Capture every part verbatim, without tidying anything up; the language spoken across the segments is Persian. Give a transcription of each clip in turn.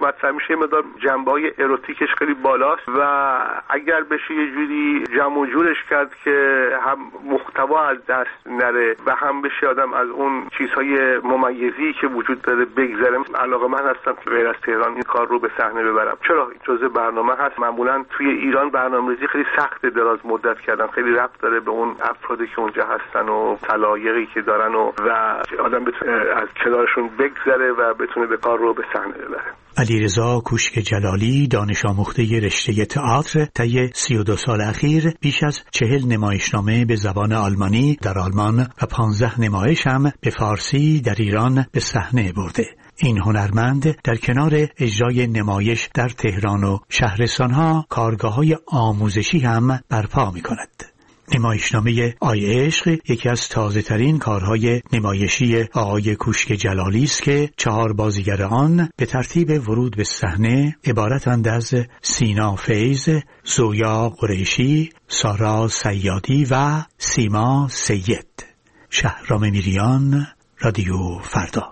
مطرح میشه مقدار جنبه‌های اروتیکش خیلی بالاست و اگر بشه یه جوری جمع جورش کرد که هم محتوا از دست نره و هم بشه آدم از اون چیزهای ممیزی که وجود داره بگذره، علاقه من هستم که غیر از تهران این کار رو به صحنه ببرم. چرا جزء برنامه هست. معمولا توی ایران برنامه‌ریزی خیلی سخت دراز مدت کردن، خیلی ربط داره به اون افرادی که اونجا هستن و تلایقی که دارن و و آدم بتونه از کنارشون بگذره و بتونه به کار رو به صحنه ببره. علیرضا کوشک جلالی دانش آموخته رشته تئاتر، طی سی و دو سال اخیر بیش از چهل نمایشنامه به زبان آلمانی در آلمان و پانزده نمایش هم به فارسی در ایران به صحنه برده. این هنرمند در کنار اجرای نمایش در تهران و شهرستانها کارگاه‌های آموزشی هم برپا می‌کند. نمایشنامه آی عشق یکی از تازه ترین کارهای نمایشی آقای کوشک جلالی است که چهار بازیگر آن به ترتیب ورود به صحنه عبارتند از سینا فیض، زویا قریشی، سارا صیادی و سیما سید. شهرام میریان، رادیو فردا.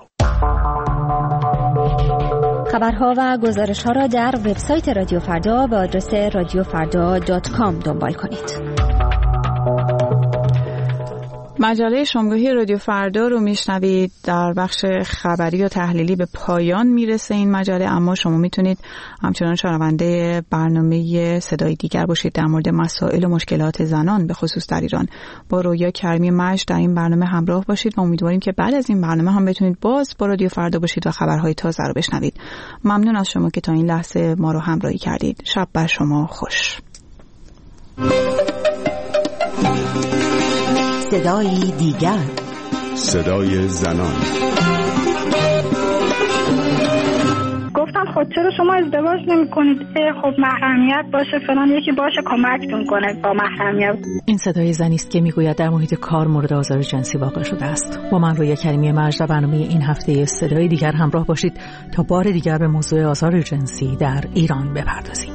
خبرها و گزارش‌ها را در وبسایت رادیو فردا با آدرس رادیو فردا دات کام دنبال کنید. مجله شامگاهی رادیو فردا رو میشنوید. در بخش خبری و تحلیلی به پایان میرسه این مجله، اما شما میتونید همچنان شنونده برنامه صدای دیگر باشید در مورد مسائل و مشکلات زنان به خصوص در ایران. با رویا کریمی مجد در این برنامه همراه باشید و امیدواریم که بعد از این برنامه هم بتونید باز با رادیو فردا باشید و خبرهای تازه رو بشنوید. ممنون از شما که تا این لحظه ما رو همراهی کردید. شب بر شما خوش. صدای دیگر، صدای زنان. گفتن خود چرا شما ازدواج نمی کنید؟ خب محرمیت باشه فلان، یکی باشه کمکتون کنه با محرمیت. این صدای زنی است که میگوید در محیط کار مورد آزار جنسی واقع شده است. با من رویا کریمی مجد برنامه این هفته صدای دیگر همراه باشید تا بار دیگر به موضوع آزار جنسی در ایران بپردازیم.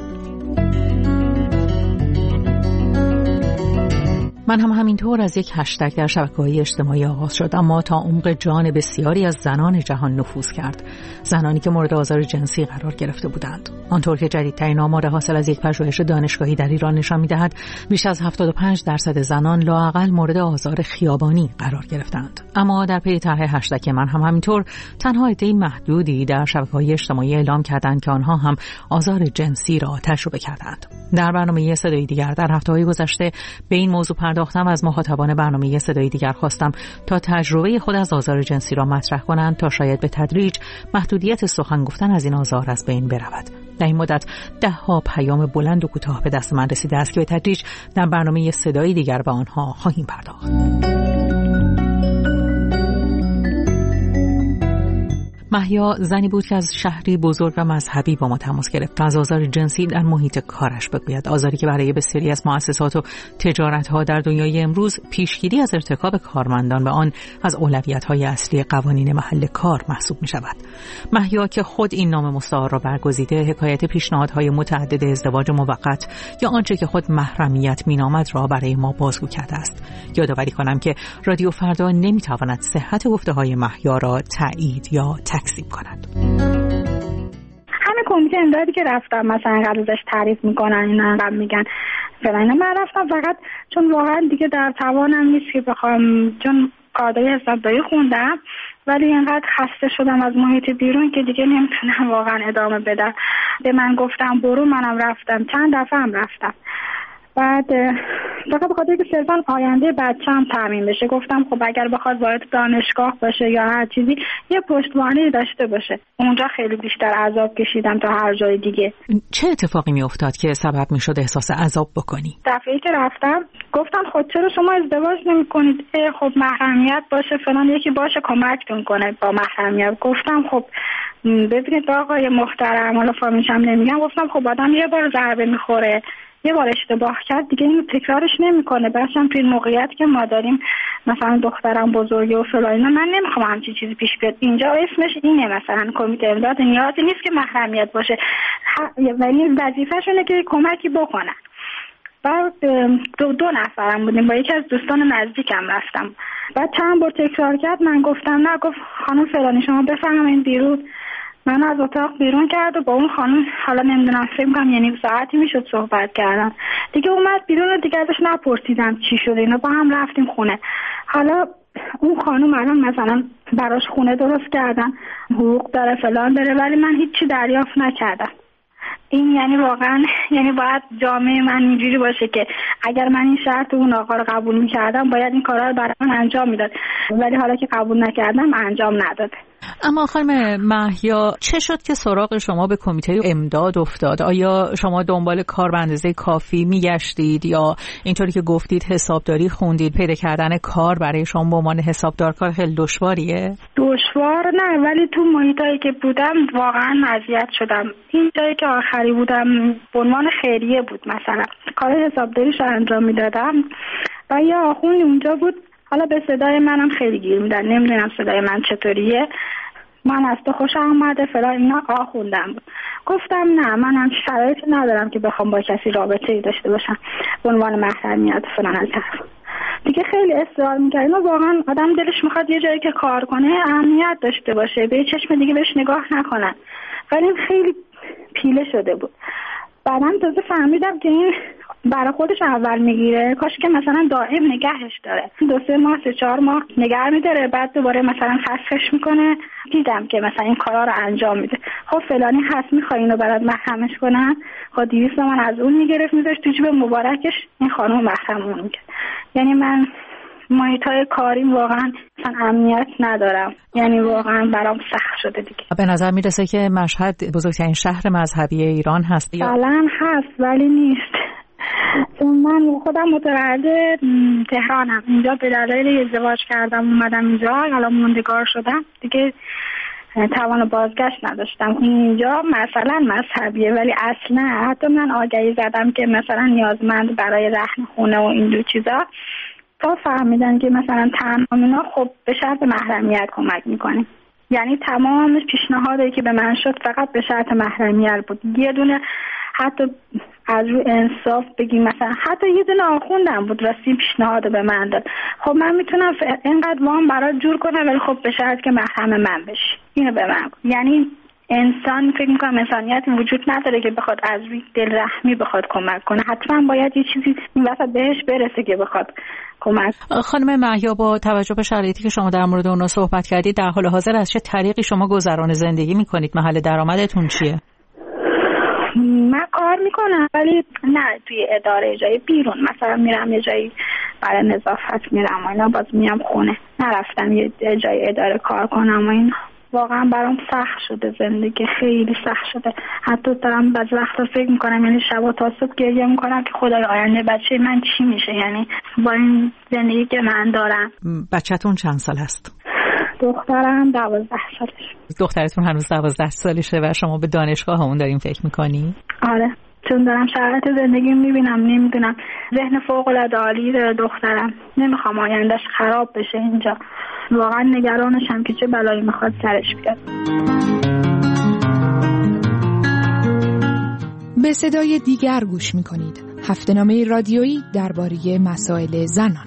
من هم همینطور از یک هشتگ در شبکه‌های اجتماعی آغاز شد، اما تا عمق جان بسیاری از زنان جهان نفوذ کرد. زنانی که مورد آزار جنسی قرار گرفته بودند. آنطور که جدیدترین آمار حاصل از یک پژوهش دانشگاهی در ایران نشان می‌دهد، بیش از هفتاد و پنج درصد زنان لااقل مورد آزار خیابانی قرار گرفتند. اما در پی طرح هشتگ من هم همینطور تنها عده محدودی در شبکه‌های اجتماعی اعلام کردند که آنها هم آزار جنسی را تجربه کردند. در برنامه صدای دیگر در هفته‌های گذشته به این موضوع پرداختم و از مخاطبان برنامه صدای دیگر خواستم تا تجربه خود از آزار جنسی را مطرح کنند تا شاید به تدریج محدودیت سخن گفتن از این آزار از بین برود. در این مدت ده ها پیام بلند و کوتاه به دست من رسیده است که به تدریج در برنامه صدای دیگر به آنها خواهیم پرداخت. مهیا زنی بود که از شهری بزرگ و مذهبی با ما تماس گرفت. از آزار جنسی در محیط کارش بگوید، آزاری که برای بسیاری از مؤسسات و تجارت‌ها در دنیای امروز پیشگیری از ارتکاب کارمندان به آن از اولویت‌های اصلی قوانین محل کار محسوب می‌شود. مهیا که خود این نام مستعار را برگزیده، حکایت پیشنهادهای متعدد ازدواج موقت یا آنچه که خود محرمیت می‌نامد را برای ما بازگو کرده است. یادآوری کنم که رادیو فردا نمی‌تواند صحت گفته‌های مهیا را تایید یا تکذیب کند. همین کمیته امدادی که رفتم مثلا قبل ازش تعریف میکنن اینا قبل میگن فلان، من رفتم فقط چون واقعا دیگه در توانم نیست که بخوام، چون کادای حسابداری خوندم ولی اینقدر خسته شدم از محیط بیرون که دیگه نمیتونم واقعا ادامه بدم. به من گفتم برو، منم رفتم، چند دفعه هم رفتم. بعد فقط بخاطر که صرفا آینده بچه‌م تامین بشه گفتم خب اگر بخواد وارد دانشگاه باشه یا هر چیزی یه پشتوانه داشته باشه. اونجا خیلی بیشتر عذاب کشیدم تا هر جای دیگه. چه اتفاقی می افتاد که سبب می شد احساس عذاب بکنی؟ دفعه‌ای که رفتم گفتن خود چرا شما ازدواج نمی‌کنید؟ خب محرمیت باشه فلان، یکی باشه کمکتون کنه با محرمیت. گفتم خب ببینید آقای محترم، حالا فامیلشم نمیگم، گفتم خب آدم یه بار ضربه می‌خوره، یه بار اشتباه کرد دیگه اینو تکرارش نمیکنه. بچه‌م توی موقعیت که ما داریم مثلا دخترم بزرگه و فلان، من نمیخوام همچین چیزی پیش بیاد. اینجا اسمش اینه مثلا کمیته امداد، نیازی نیست که محرمیت باشه، یعنی وظیفه‌شونه که کمکی بکنن. بعد دو, دو نفرم بودیم، با یکی از دوستان نزدیکم رفتم. بعد چند بار تکرار کرد، من گفتم نه، گفت خانم فلانی شما بفرمایید بیرون. من از اتاق بیرون کرد و با اون خانم حالا نمیدونم فکر می‌کنم یعنی ساعتی میشد صحبت کردن دیگه. اومد بیرون و دیگه ازش نپرسیدم چی شده، اینا با هم رفتیم خونه. حالا اون خانم الان مثلا براش خونه درست کردن، حقوق داره فلان داره، ولی من هیچی دریافت نکردم. این یعنی واقعا یعنی باید جامعه من اینجوری باشه که اگر من این شرط اون آقا رو قبول می‌کردم باید این کارا رو برای من انجام میداد، ولی حالا که قبول نکردم انجام نداده. اما خانم مهیا چه شد که سراغ شما به کمیته امداد افتاد؟ آیا شما دنبال کار به اندازه کافی میگشتید یا اینطوری که گفتید حسابداری خوندید؟ پیدا کردن کار برای شما به عنوان حسابدار کار خیلی دشواریه؟ دشوار نه، ولی تو محیطایی که بودم واقعا اذیت شدم. این جایی که آخری بودم به عنوان خیریه بود، مثلا کار حسابداریش انجام میدادم و یه آخوندی اونجا بود، حالا به صدای منم خیلی گیر میدن، نمیدونم صدای من چطوریه، من از تو خوشم اومده فلان اینا آخوندم بود. گفتم نه، من هم شرایطی ندارم که بخوام با کسی رابطه‌ای داشته باشم به عنوان محرمیت فلان از طرف. دیگه خیلی اصرار می‌کرد. واقعا آدم دلش میخواد یه جایی که کار کنه اهمیت داشته باشه، به چشم دیگه بهش نگاه نکنن، ولی خیلی پیله شده بود. بعدم تازه فهمیدم که این برای خودش اول میگیره، کاش که مثلا دائم نگهش داره، دو سه ماه سه چهار ماه نگه میداره، بعد دوباره مثلا فسخش میکنه. دیدم که مثلا این کارا رو انجام میده. خب فلانی هست میخوای اینو برات محرمش کنن، خب دویست من از اون میگرفت میذاشت تو جیب مبارکش، این خانم محرم اون میگه. یعنی من محیطای کاریم واقعا مثلا امنیت ندارم، یعنی واقعا برام سخت شده دیگه. به نظر میرسه که مشهد بزرگترین شهر مذهبی ایران هست. فعلا هست ولی نیست. من خودم متولد تهرانم، اینجا به دلیل ازدواج کردم اومدم اینجا، الان موندگار شدم دیگه، توان بازگشت نداشتم. اینجا مثلا مذهبیه ولی اصلا حتی من آگهی زدم که مثلا نیازمند برای رهن خونه و این دو چیزا، تا فهمیدن که مثلا تمام اینا خب به شرط محرمیت کمک میکنیم. یعنی تمام پیشنهادی که به من شد فقط به شرط محرمیت بود. یه دونه حتی از رو انصاف بگیم مثلا حتی یه دونه آخوندم بود راستی پیشنهاد به من داد، خب من میتونم اینقدر وام برات جور کنم ولی خب به شرط که محرم من بشی. اینو به من یعنی انسان فکر میکنم انسانیت وجود نداره که بخواد از روی دل رحمی بخواد کمک کنه، حتما باید یه چیزی این وسط بهش برسه که بخواد کمک. خانم مهیا با توجه به شرایطی که شما در مورد اونها صحبت کردید، در حال حاضر از چه طریقی شما گذران زندگی میکنید؟ محل درآمدتون چیه؟ من کار میکنم ولی نه توی اداره جایی، بیرون مثلا میرم یه جایی برای نظافت میرم و اینا، باز میام خونه. نرفتم یه جایی اداره کار کنم و اینا. واقعا برام سخت شده زندگی، خیلی سخت شده. حتی دارم بعضی وقتا فکر میکنم یعنی شب تا صبح گریه میکنم که خدای آینده بچه من چی میشه، یعنی با این زندگی که من دارم. بچه‌تون چند سال است؟ دخترم دوازده سالش. دخترتون هنوز دوازده سالشه و شما به دانشگاه همون دارین فکر میکنی؟ آره، چون دارم شرایط زندگی میبینم، نمیدونم، ذهن فوق العاده عالی داره دخترم، نمیخوام آیندهش خراب بشه اینجا. واقعا نگرانشم که چه بلایی میخواد سرش بیاد. به صدای دیگر گوش میکنید، هفته‌نامه رادیویی درباره مسائل زنان.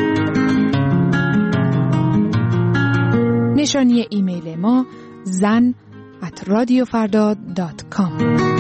نشانی ایمیل ما زن ات رادیو فردا دات کام.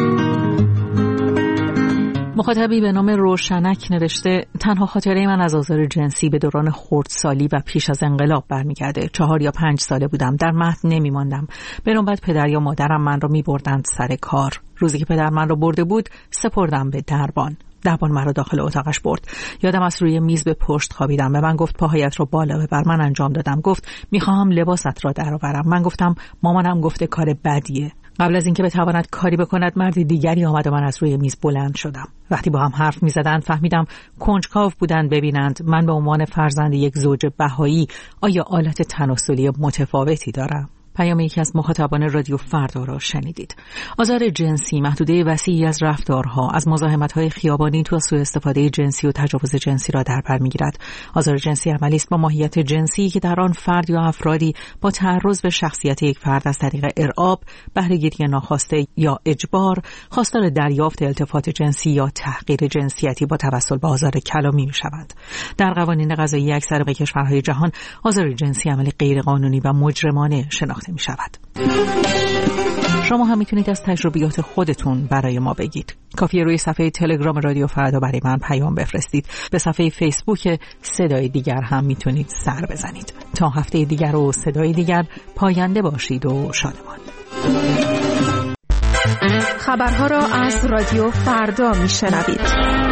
مخاطبی به نام روشنک نوشته: تنها خاطره من از آزار جنسی به دوران خردسالی و پیش از انقلاب برمیگرده. چهار یا پنج ساله بودم، در مهد نمیماندم. به نوبت پدر یا مادرم من را میبردند سر کار. روزی که پدر من را برده بود سپردم به دربان. دربان مرا داخل اتاقش برد. یادم از روی میز به پشت خوابیدم. به من گفت پاهایت رو بالا ببر. من انجام دادم. گفت میخواهم لباست را درآورم. من گفتم مامانم گفته کار بدیه. قبل از اینکه بتواند کاری بکند مرد دیگری آمد و من از روی میز بلند شدم. وقتی با هم حرف میزدند فهمیدم کنجکاو بودند ببینند من به عنوان فرزند یک زوج بهایی آیا آلت تناسلی متفاوتی دارم. پیام یکی از مخاطبان رادیو فردا را شنیدید. آزار جنسی محدوده وسیعی از رفتارها، از مزاحمت‌های خیابانی تا سوء استفاده جنسی و تجاوز جنسی را در بر می‌گیرد. آزار جنسی عملی است با ماهیت جنسی که در آن فرد یا افرادی با تعرض به شخصیت یک فرد از طریق ارعاب، بهره‌گیری ناخواسته یا اجبار، خواستار دریافت التفات جنسی یا تحقیر جنسیتی با توسل به آزار کلامی می‌شوند. در قوانین قضایی اکثر کشورهای جهان آزار جنسی عمل غیرقانونی و مجرمانه شناخته می شود. شما هم میتونید از تجربیات خودتون برای ما بگید. کافیه روی صفحه تلگرام رادیو فردا برای من پیام بفرستید. به صفحه فیسبوک صدای دیگر هم میتونید سر بزنید. تا هفته دیگر و صدای دیگر، پاینده باشید و شادمان. خبرها را از رادیو فردا میشنوید.